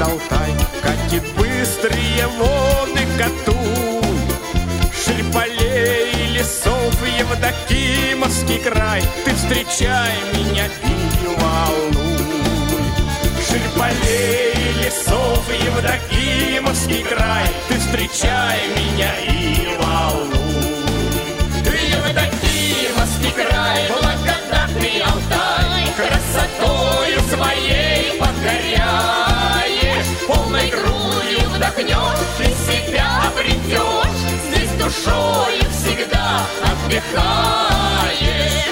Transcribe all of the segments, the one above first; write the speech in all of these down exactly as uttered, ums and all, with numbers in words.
Алтай, катит быстрые воды Катунь. Ширь полей и лесов Евдокимовский край, ты встречай меня и волнуй. Ширь полей и лесов Евдокимовский край, ты встречай меня и волнуй. Евдокимовский край, благодатный Алтай, красотою своей покоряешь, полной грудью вдохнешь и себя обретешь, здесь душою всегда отдыхаешь.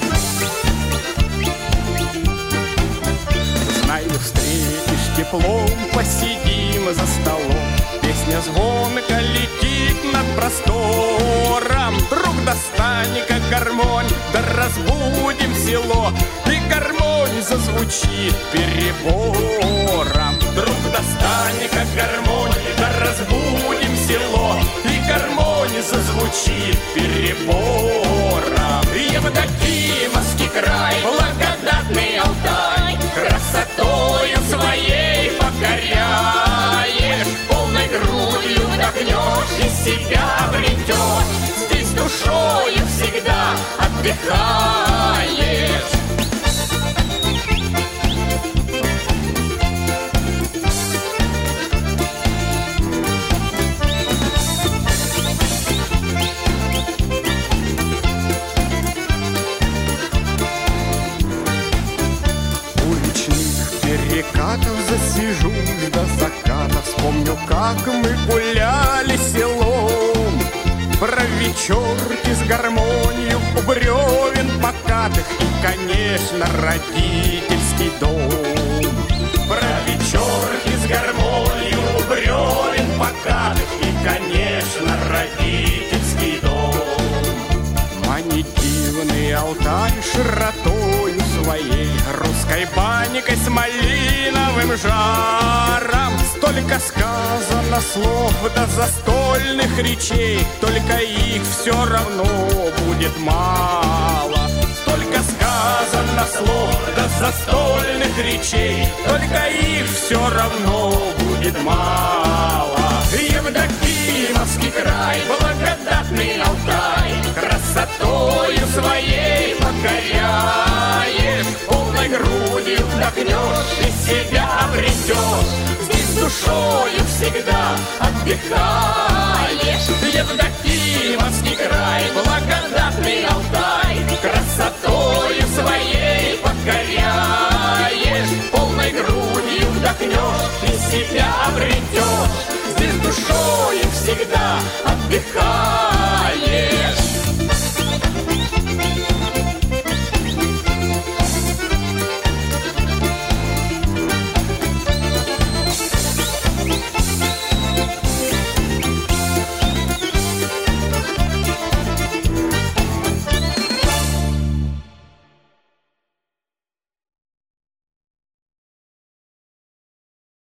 Знаю, встретишь теплом, посидим за столом, песня звонко летит над простором. Друг, достань-ка гармонь, да разбудим село, и гармонь зазвучит перебором. Друг, достань-ка гармонь, да разбудим село, и гармонь зазвучит перебором. Евдокимовский край, благодатный Алтай, красотою своей покоряешь, полной грудью вдохнешь и себя обретешь, здесь душою всегда отдыхаешь. Перекатов засижусь до заката, вспомню, как мы гуляли селом. Про вечерки с гармонью у бревен покатых и, конечно, родительский дом. Про вечерки с гармонью у бревен покатых и, конечно, родительский дом. Манитивный Алтай широтою своей, русской банькой с малиновым жаром. Столько сказано слов да застольных речей, только их все равно будет мало. Столько сказано слов да застольных речей, только их все равно будет мало. Евдокимовский край, благодатный Алтай, красотою своей покоряешь, полной грудью вдохнешь и себя обретешь, здесь душою всегда отдыхаешь. Евдокимовский